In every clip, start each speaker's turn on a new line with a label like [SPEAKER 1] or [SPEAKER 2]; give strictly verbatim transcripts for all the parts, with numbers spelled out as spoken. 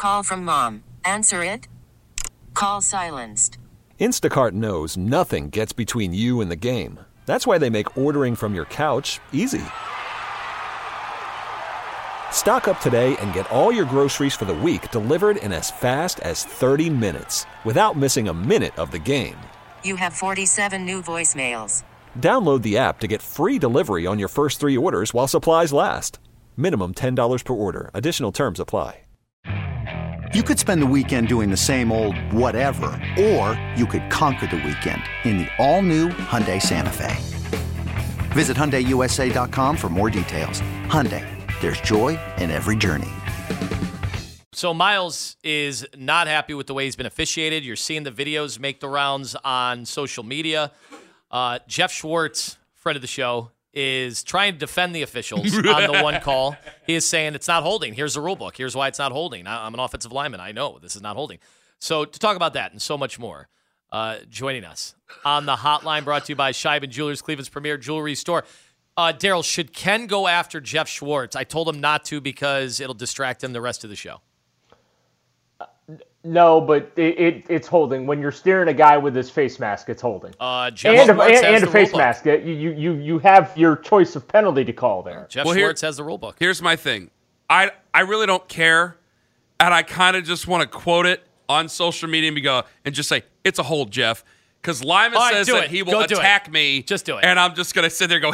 [SPEAKER 1] Call from mom. Answer it. Call silenced.
[SPEAKER 2] Instacart knows nothing gets between you and the game. That's why they make ordering from your couch easy. Stock up today and get all your groceries for the week delivered in as fast as thirty minutes without missing a minute of the game.
[SPEAKER 1] You have forty-seven new voicemails.
[SPEAKER 2] Download the app to get free delivery on your first three orders while supplies last. Minimum ten dollars per order. Additional terms apply.
[SPEAKER 3] You could spend the weekend doing the same old whatever, or you could conquer the weekend in the all-new Hyundai Santa Fe. Visit Hyundai U S A dot com for more details. Hyundai, there's joy in every journey.
[SPEAKER 4] So Miles is not happy with the way he's been officiated. You're seeing the videos make the rounds on social media. Uh, Jeff Schwartz, friend of the show, is trying to defend the officials on the one call. He is saying it's not holding. Here's the rule book. Here's why it's not holding. I'm an offensive lineman. I know this is not holding. So to talk about that and so much more, uh, joining us on the hotline brought to you by Scheiben Jewelers, Cleveland's premier jewelry store. Uh, Daryl, should Ken go after Jeff Schwartz? I told him not to because it'll distract him the rest of the show.
[SPEAKER 5] No, but it, it it's holding. When you're steering a guy with his face mask, it's holding.
[SPEAKER 4] Uh, Jeff
[SPEAKER 5] and
[SPEAKER 4] Schwartz
[SPEAKER 5] a, and,
[SPEAKER 4] has
[SPEAKER 5] and
[SPEAKER 4] the
[SPEAKER 5] a face
[SPEAKER 4] rule
[SPEAKER 5] mask. You, you you have your choice of penalty to call there.
[SPEAKER 4] Jeff
[SPEAKER 6] well,
[SPEAKER 4] Schwartz
[SPEAKER 6] here,
[SPEAKER 4] has the rule book.
[SPEAKER 6] Here's my thing. I I really don't care, and I kind of just want to quote it on social media and go and just say it's a hold, Jeff. Because Lyman
[SPEAKER 4] right,
[SPEAKER 6] says that
[SPEAKER 4] it.
[SPEAKER 6] he will
[SPEAKER 4] Go
[SPEAKER 6] attack me.
[SPEAKER 4] Just do it.
[SPEAKER 6] And I'm just going to sit there and go,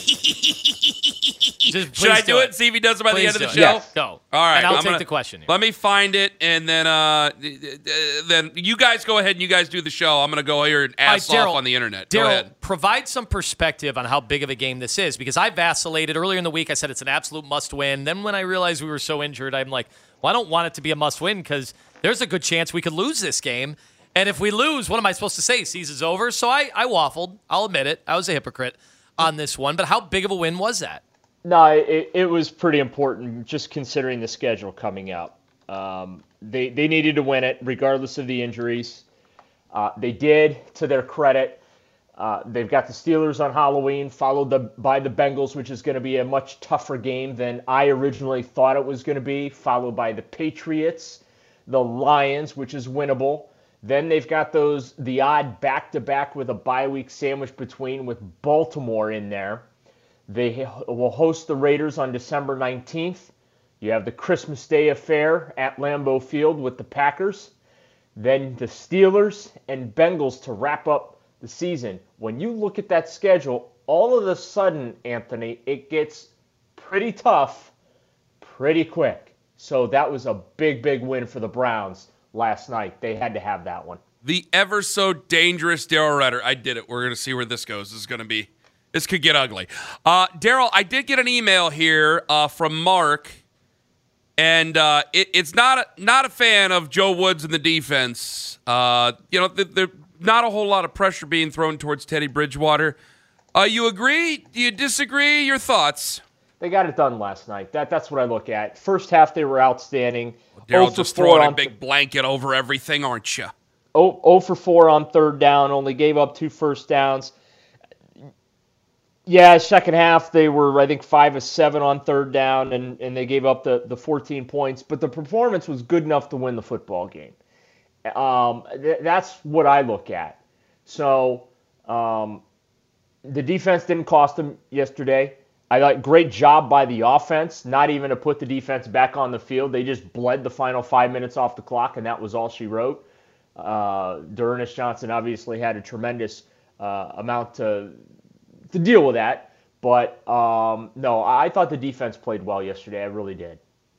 [SPEAKER 4] Just
[SPEAKER 6] should I do,
[SPEAKER 4] do
[SPEAKER 6] it
[SPEAKER 4] it
[SPEAKER 6] and see if he does it by
[SPEAKER 4] Please
[SPEAKER 6] the end of the
[SPEAKER 4] do
[SPEAKER 6] show?
[SPEAKER 4] it. Yes. Go.
[SPEAKER 6] All right.
[SPEAKER 4] And I'll
[SPEAKER 6] I'm
[SPEAKER 4] take
[SPEAKER 6] gonna,
[SPEAKER 4] the question here.
[SPEAKER 6] Let me find it, and then uh, then you guys go ahead and you guys do the show. I'm going to go here and ass
[SPEAKER 4] All right,
[SPEAKER 6] off on the internet. Go
[SPEAKER 4] Daryl,
[SPEAKER 6] ahead.
[SPEAKER 4] provide some perspective on how big of a game this is, because I vacillated earlier in the week. I said it's an absolute must-win. Then when I realized we were so injured, I'm like, well, I don't want it to be a must-win because there's a good chance we could lose this game. And if we lose, what am I supposed to say? Season's over? So I, I waffled. I'll admit it. I was a hypocrite on this one. But how big of a win was that?
[SPEAKER 5] No, it, it was pretty important just considering the schedule coming up. Um, they, they needed to win it regardless of the injuries. Uh, they did, to their credit. Uh, they've got the Steelers on Halloween, followed the, by the Bengals, which is going to be a much tougher game than I originally thought it was going to be, followed by the Patriots, the Lions, which is winnable. Then they've got those the odd back-to-back with a bye week sandwich between with Baltimore in there. They will host the Raiders on December nineteenth. You have the Christmas Day affair at Lambeau Field with the Packers. Then the Steelers and Bengals to wrap up the season. When you look at that schedule, all of a sudden, Anthony, it gets pretty tough pretty quick. So that was a big, big win for the Browns last night. They had to have that one.
[SPEAKER 6] The ever so dangerous Daryl Rutter. I did it. We're going to see where this goes. This is going to be, this could get ugly. Uh, Daryl, I did get an email here uh, from Mark, and uh, it, it's not a, not a fan of Joe Woods and the defense. Uh, you know, there's not a whole lot of pressure being thrown towards Teddy Bridgewater. Uh, you agree? Do you disagree? Your thoughts?
[SPEAKER 5] They got it done last night. That That's what I look at. First half, they were outstanding.
[SPEAKER 6] Daryl, just throwing a big th- blanket over everything, aren't you?
[SPEAKER 5] Oh, oh for four on third down, only gave up two first downs. Yeah, second half, they were, I think, five of seven on third down, and, and they gave up the, the fourteen points. But the performance was good enough to win the football game. Um, th- that's what I look at. So um, the defense didn't cost them yesterday. I like great job by the offense, not even to put the defense back on the field. They just bled the final five minutes off the clock, and that was all she wrote. Uh, D'Ernest Johnson obviously had a tremendous uh, amount to to deal with that. But, um, no, I thought the defense played well yesterday. I really did.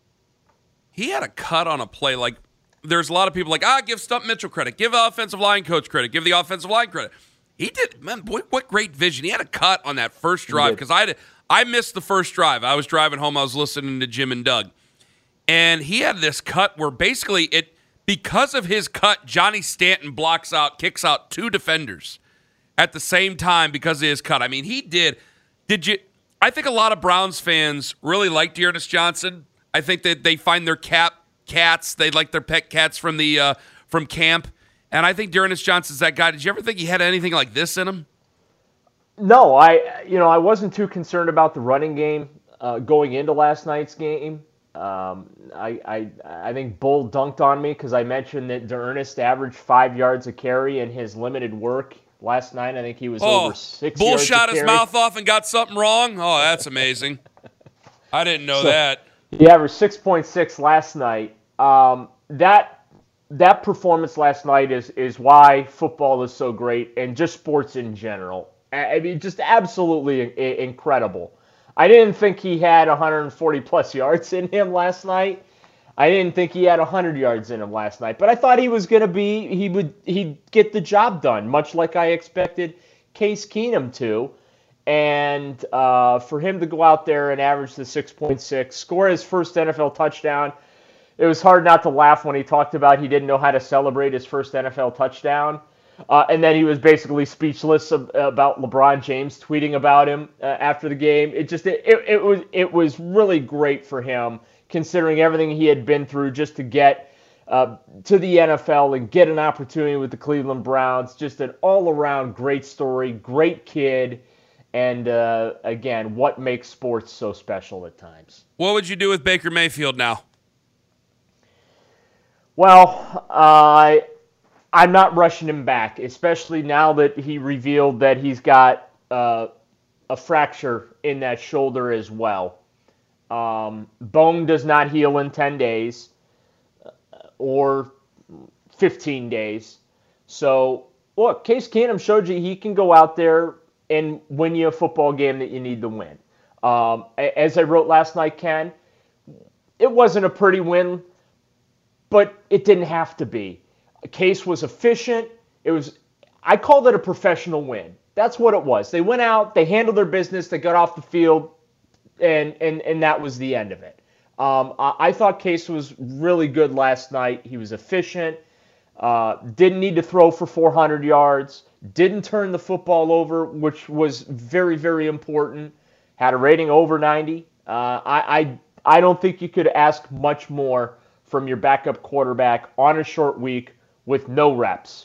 [SPEAKER 6] He had a cut on a play. Like, there's a lot of people like, ah, give Stump Mitchell credit. Give the offensive line coach credit. Give the offensive line credit. He did, man, boy, what great vision. He had a cut on that first drive because I had I missed the first drive. I was driving home. I was listening to Jim and Doug. And he had this cut where basically it, because of his cut, Johnny Stanton blocks out, kicks out two defenders at the same time because of his cut. I mean, he did. Did you? I think a lot of Browns fans really like D'Ernest Johnson. I think that they find their cat cats. They like their pet cats from the uh, from camp. And I think D'Ernest Johnson's that guy. Did you ever think he had anything like this in him?
[SPEAKER 5] No, I you know I wasn't too concerned about the running game uh, going into last night's game. Um, I, I I think Bull dunked on me because I mentioned that D'Ernest averaged five yards a carry in his limited work last night. I think he was
[SPEAKER 6] oh,
[SPEAKER 5] over six
[SPEAKER 6] Bull
[SPEAKER 5] yards
[SPEAKER 6] shot
[SPEAKER 5] a
[SPEAKER 6] his
[SPEAKER 5] carry.
[SPEAKER 6] mouth off and got something wrong? Oh, that's amazing. I didn't know
[SPEAKER 5] So,
[SPEAKER 6] that.
[SPEAKER 5] He averaged six point six last night. Um, that that performance last night is is why football is so great, and just sports in general. I mean, just absolutely i- incredible. I didn't think he had one hundred forty plus yards in him last night. I didn't think he had one hundred yards in him last night, but I thought he was going to be he would he'd get the job done, much like I expected Case Keenum to. And uh, for him to go out there and average the six point six, score his first N F L touchdown, it was hard not to laugh when he talked about he didn't know how to celebrate his first N F L touchdown. Uh, and then he was basically speechless ab- about LeBron James tweeting about him uh, after the game. It just it, it, it was it was really great for him, considering everything he had been through just to get uh, to the N F L and get an opportunity with the Cleveland Browns. Just an all-around great story, great kid. And, uh, again, what makes sports so special at times?
[SPEAKER 6] What would you do with Baker Mayfield now?
[SPEAKER 5] Well, uh, I'm not rushing him back, especially now that he revealed that he's got uh, a fracture in that shoulder as well. Um, bone does not heal in ten days or fifteen days. So, look, Case Keenum showed you he can go out there and win you a football game that you need to win. Um, as I wrote last night, Ken, it wasn't a pretty win, but it didn't have to be. Case was efficient. It was, I called it a professional win. That's what it was. They went out, they handled their business, they got off the field, and and and that was the end of it. Um, I, I thought Case was really good last night. He was efficient. Uh, didn't need to throw for four hundred yards. Didn't turn the football over, which was very, very important. Had a rating over ninety. Uh, I, I I don't think you could ask much more from your backup quarterback on a short week with no reps.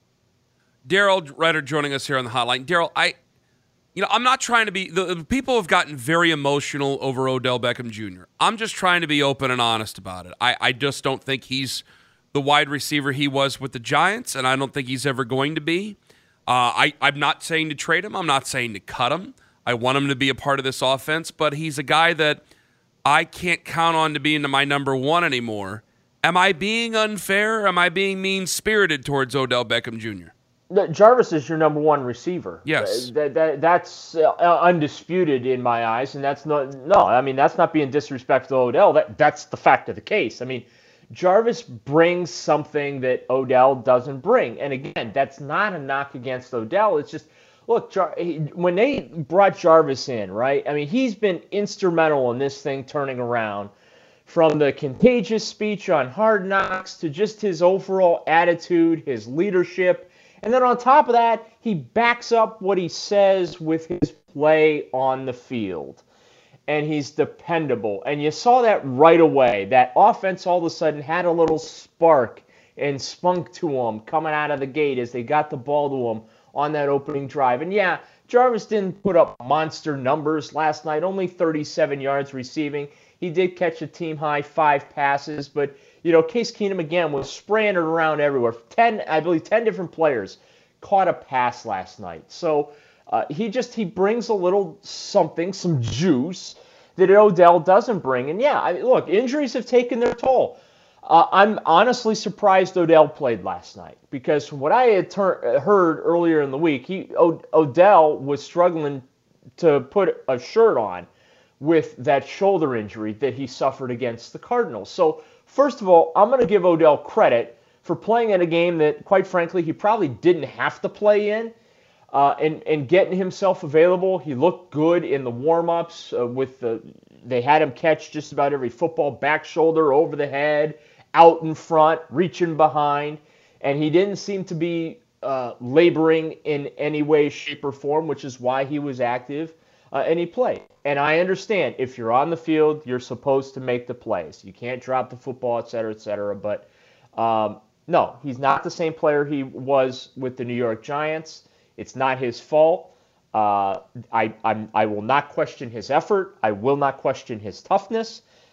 [SPEAKER 6] Daryl Ryder joining us here on the hotline. Daryl, I, you know, I'm not trying to be. The, the people have gotten very emotional over Odell Beckham Junior I'm just trying to be open and honest about it. I, I just don't think he's the wide receiver he was with the Giants, and I don't think he's ever going to be. Uh, I, I'm not saying to trade him. I'm not saying to cut him. I want him to be a part of this offense, but he's a guy that I can't count on to be into my number one anymore. Am I being unfair? Am I being mean-spirited towards Odell Beckham Junior?
[SPEAKER 5] Jarvis is your number one receiver.
[SPEAKER 6] Yes.
[SPEAKER 5] That, that, that's uh, undisputed in my eyes, and that's not, no, I mean, that's not being disrespectful to Odell. That, that's the fact of the case. I mean, Jarvis brings something that Odell doesn't bring. And again, that's not a knock against Odell. It's just, look, Jar- when they brought Jarvis in, right, I mean, he's been instrumental in this thing turning around, from the contagious speech on Hard Knocks to just his overall attitude, his leadership. And then on top of that, he backs up what he says with his play on the field. And he's dependable. And you saw that right away. That offense all of a sudden had a little spark and spunk to them coming out of the gate as they got the ball to him on that opening drive. And yeah, Jarvis didn't put up monster numbers last night, only thirty-seven yards receiving. He did catch a team-high five passes, but, you know, Case Keenum, again, was spraying it around everywhere. Ten, I believe ten different players caught a pass last night. So uh, he just, he brings a little something, some juice that Odell doesn't bring. And, yeah, I, look, injuries have taken their toll. Uh, I'm honestly surprised Odell played last night because from what I had ter- heard earlier in the week, he o- Odell was struggling to put a shirt on with that shoulder injury that he suffered against the Cardinals. So, first of all, I'm going to give Odell credit for playing in a game that, quite frankly, he probably didn't have to play in, uh, and, and getting himself available. He looked good in the warm-ups. Uh, with the, they had him catch just about every football, back shoulder, over the head, out in front, reaching behind, and he didn't seem to be uh, laboring in any way, shape, or form, which is why he was active. Uh, and he played. And I understand, if you're on the field, you're supposed to make the plays. You can't drop the football, et cetera, et cetera. But, um, no, he's not the same player he was with the New York Giants. It's not his fault. Uh, I, I'm, I will not question his effort. I will not question his toughness.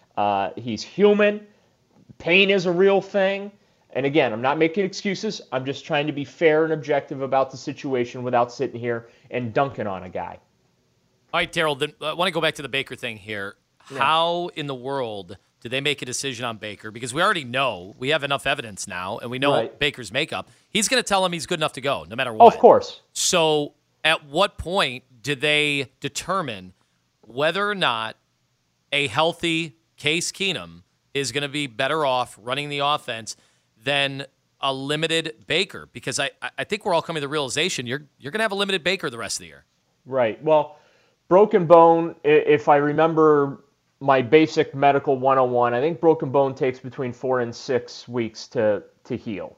[SPEAKER 5] Uh, he's human. Pain is a real thing. And again, I'm not making excuses. I'm just trying to be fair and objective about the situation without sitting here and dunking on a guy.
[SPEAKER 4] All right, Daryl, then I want to go back to the Baker thing here. Yeah. How in the world do they make a decision on Baker? Because we already know, we have enough evidence now, and we know right. Baker's makeup. He's going to tell him he's good enough to go, no matter what.
[SPEAKER 5] Oh, of course.
[SPEAKER 4] So at what point do they determine whether or not a healthy Case Keenum is going to be better off running the offense than a limited Baker? Because I, I think we're all coming to the realization you're you're going to have a limited Baker the rest of the year.
[SPEAKER 5] Right. Well, broken bone, if I remember my basic medical one oh one, I think broken bone takes between four and six weeks to, to heal.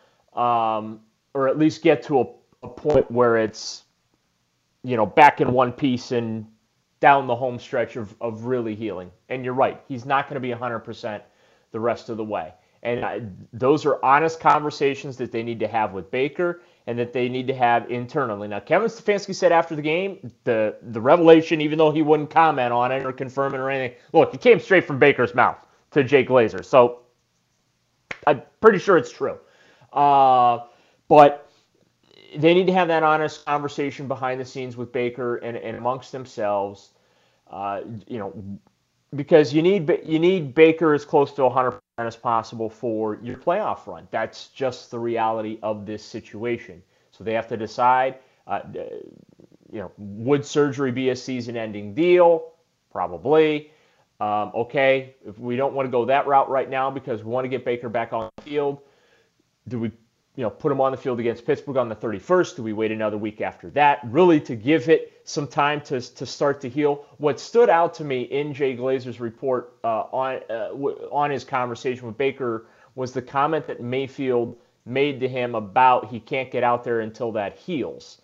[SPEAKER 5] Um, or at least get to a, a point where it's, you know, back in one piece and down the home stretch of, of really healing. And you're right. He's not going to be one hundred percent the rest of the way. And I, those are honest conversations that they need to have with Baker and that they need to have internally. Now, Kevin Stefanski said after the game, the, the revelation, even though he wouldn't comment on it or confirm it or anything, look, it came straight from Baker's mouth to Jay Glazer. So I'm pretty sure it's true. Uh, but they need to have that honest conversation behind the scenes with Baker and, and amongst themselves, uh, you know, because you need you need Baker as close to one hundred percent as possible for your playoff run. That's just the reality of this situation. So they have to decide, uh, you know, would surgery be a season-ending deal? Probably. Um, okay, if we don't want to go that route right now because we want to get Baker back on the field, do we, you know, put him on the field against Pittsburgh on the thirty-first? Do we wait another week after that? Really to give it some time to to start to heal. What stood out to me in Jay Glazer's report uh, on uh, w- on his conversation with Baker was the comment that Mayfield made to him about he can't get out there until that heals.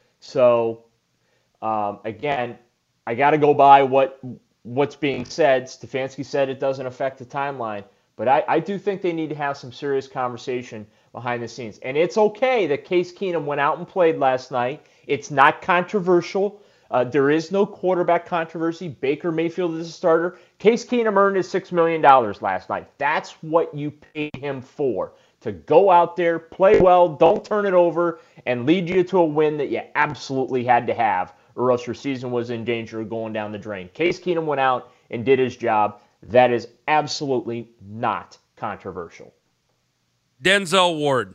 [SPEAKER 5] So um, again, I got to go by what what's being said. Stefanski said it doesn't affect the timeline, but I, I do think they need to have some serious conversation behind the scenes. And it's okay that Case Keenum went out and played last night. It's not controversial. Uh, there is no quarterback controversy. Baker Mayfield is a starter. Case Keenum earned his six million dollars last night. That's what you paid him for, to go out there, play well, don't turn it over, and lead you to a win that you absolutely had to have, or else your season was in danger of going down the drain. Case Keenum went out and did his job. That is absolutely not controversial.
[SPEAKER 6] Denzel Ward.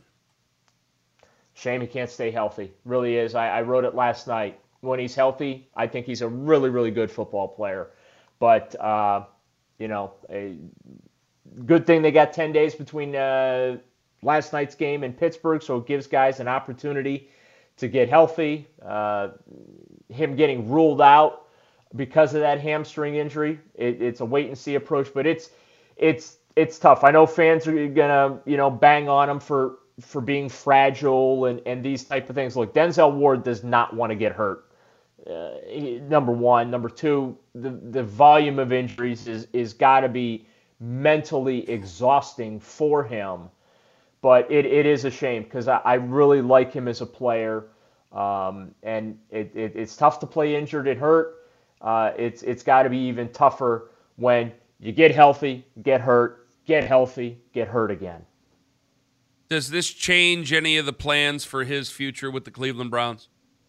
[SPEAKER 5] Shame he can't stay healthy. Really is. I, I wrote it last night. When he's healthy, I think he's a really, really good football player. But, uh, you know, a good thing they got ten days between uh, last night's game in Pittsburgh, so it gives guys an opportunity to get healthy. Uh, him getting ruled out because of that hamstring injury, it, it's a wait-and-see approach, but it's it's it's tough. I know fans are gonna, you know, bang on him for for being fragile and, and these type of things. Look, Denzel Ward does not want to get hurt. Uh, he, number one, number two, the the volume of injuries is is got to be mentally exhausting for him. But it, it is a shame because I, I really like him as a player, um, and it, it it's tough to play injured and hurt. Uh, it's it's got to be even tougher when you get healthy, get hurt, get healthy, get hurt again.
[SPEAKER 6] Does this change any of the plans for his future with the Cleveland Browns?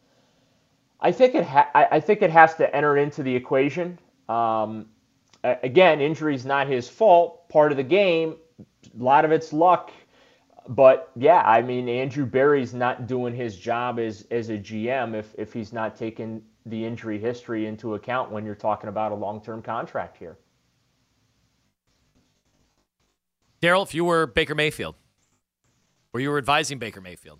[SPEAKER 5] I think it ha- I think it has to enter into the equation. Um, again, injury's not his fault. Part of the game. A lot of it's luck. But yeah, I mean, Andrew Berry's not doing his job as as a G M if if he's not taking the injury history into account when you're talking about a long-term contract here.
[SPEAKER 4] Daryl, if you were Baker Mayfield, or you were advising Baker Mayfield,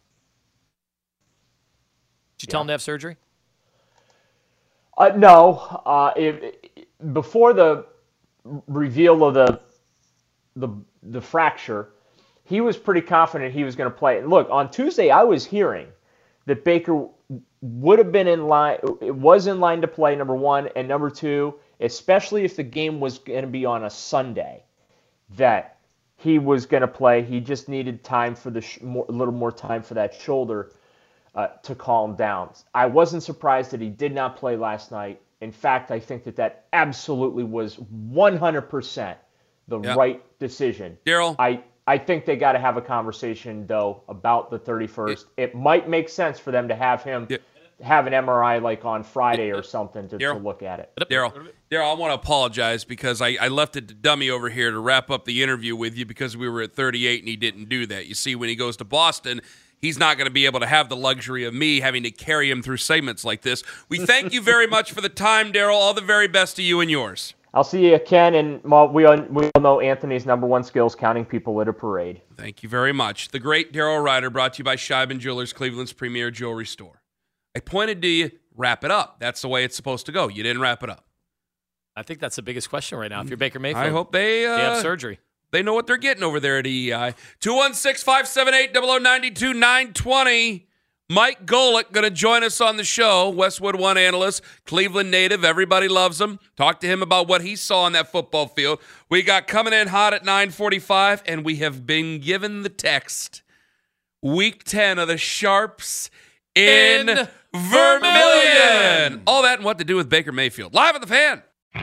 [SPEAKER 4] did you yeah. tell him to have surgery?
[SPEAKER 5] Uh, no. Uh, if, before the reveal of the the the fracture, he was pretty confident he was going to play. And look, on Tuesday, I was hearing that Baker would have been in line, it was in line to play, number one, and number two, especially if the game was going to be on a Sunday, that he was going to play. He just needed time for the sh- more, a little more time for that shoulder uh, to calm down. I wasn't surprised that he did not play last night. In fact, I think that that absolutely was one hundred percent the
[SPEAKER 6] yeah.
[SPEAKER 5] right decision.
[SPEAKER 6] Daryl?
[SPEAKER 5] I, I think they got to have a conversation, though, about the thirty-first. It, it might make sense for them to have him yeah. have an M R I like on Friday or something to, to look at it.
[SPEAKER 6] Daryl, Daryl, I want to apologize because I, I left it to Dummy over here to wrap up the interview with you because we were at thirty-eight and he didn't do that. You see, when he goes to Boston, he's not going to be able to have the luxury of me having to carry him through segments like this. We thank you very much for the time, Daryl. All the very best to you and yours.
[SPEAKER 5] I'll see you, Ken, and well, we all, we all know Anthony's number one skill is counting people at a parade.
[SPEAKER 6] Thank you very much. The great Daryl Ryder, brought to you by Scheiben Jewelers, Cleveland's premier jewelry store. I pointed to you, wrap it up. That's the way it's supposed to go. You didn't wrap it up.
[SPEAKER 4] I think that's the biggest question right now. If you're Baker Mayfield,
[SPEAKER 6] I hope they, uh,
[SPEAKER 4] they have surgery.
[SPEAKER 6] They know what they're getting over there at E E I. two one six, five seven eight, zero zero nine two, nine two zero. Mike Golick going to join us on the show. Westwood One analyst, Cleveland native. Everybody loves him. Talk to him about what he saw on that football field. We got coming in hot at nine forty-five, and we have been given the text. Week ten of the Sharps in, in Vermillion. All that and what to do with Baker Mayfield. Live at the Fan.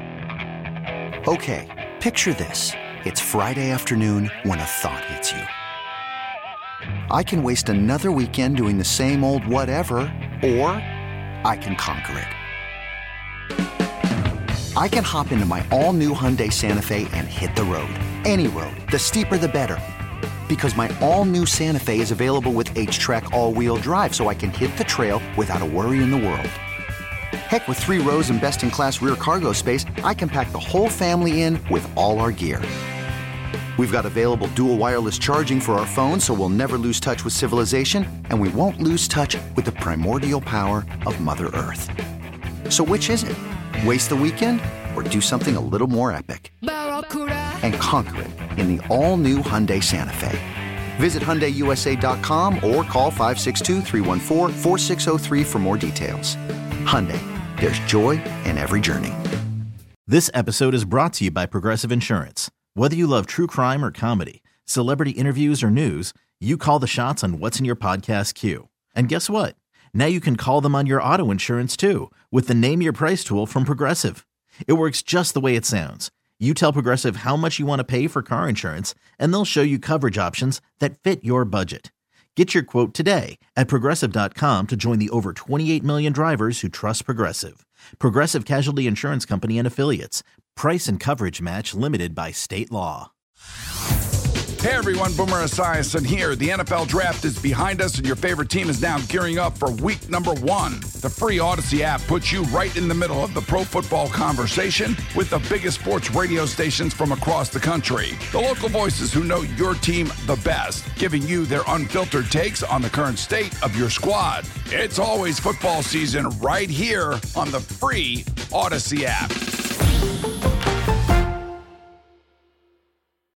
[SPEAKER 3] Okay, picture this. It's Friday afternoon when a thought hits you. I can waste another weekend doing the same old whatever, or I can conquer it. I can hop into my all-new Hyundai Santa Fe and hit the road. Any road. The steeper, the better. Because my all-new Santa Fe is available with H-Track all-wheel drive, so I can hit the trail without a worry in the world. Heck, with three rows and best-in-class rear cargo space, I can pack the whole family in with all our gear. We've got available dual wireless charging for our phones, so we'll never lose touch with civilization, and we won't lose touch with the primordial power of Mother Earth. So which is it? Waste the weekend or do something a little more epic? And conquer it in the all-new Hyundai Santa Fe. Visit Hyundai U S A dot com or call five six two, three one four, four six zero three for more details. Hyundai, there's joy in every journey.
[SPEAKER 7] This episode is brought to you by Progressive Insurance. Whether you love true crime or comedy, celebrity interviews or news, you call the shots on what's in your podcast queue. And guess what? Now you can call them on your auto insurance too with the Name Your Price tool from Progressive. It works just the way it sounds. You tell Progressive how much you want to pay for car insurance, and they'll show you coverage options that fit your budget. Get your quote today at Progressive dot com to join the over twenty-eight million drivers who trust Progressive. Progressive Casualty Insurance Company and Affiliates. Price and coverage match limited by state law.
[SPEAKER 8] Hey everyone, Boomer Esiason here. The N F L Draft is behind us and your favorite team is now gearing up for week number one. The free Odyssey app puts you right in the middle of the pro football conversation with the biggest sports radio stations from across the country. The local voices who know your team the best, giving you their unfiltered takes on the current state of your squad. It's always football season right here on the free Odyssey app.